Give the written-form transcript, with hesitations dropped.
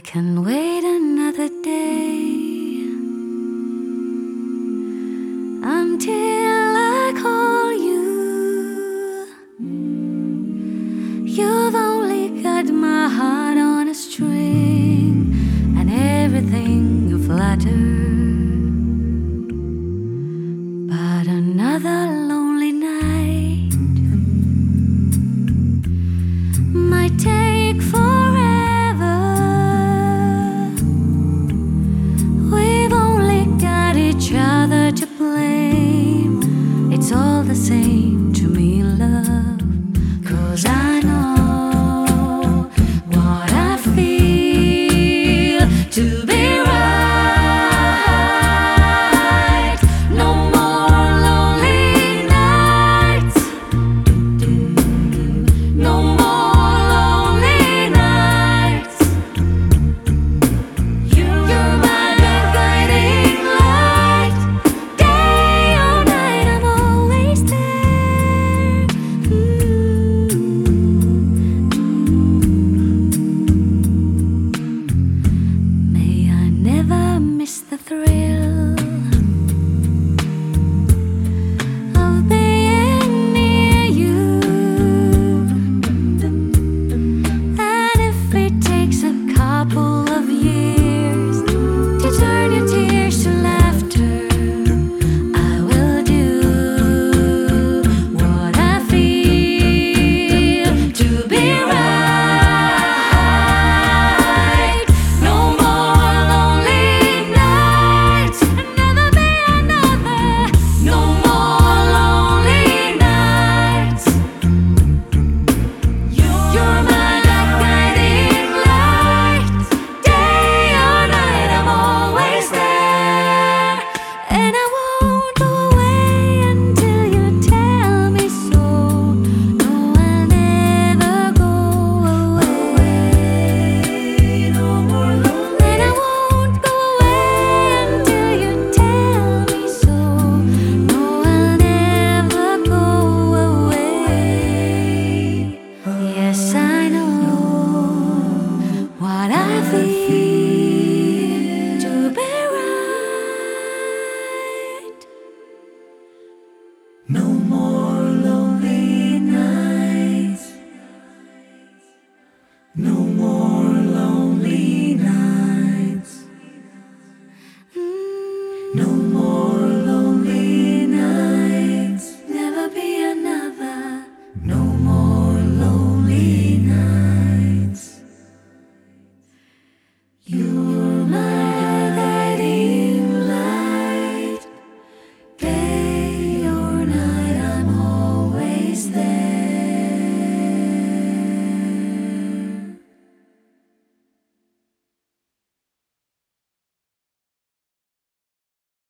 can wait another day until I call you. You've only got my heart on a string and everything you flatter. But another lonely night might take forever. We've only got each other to blame. It's all the same.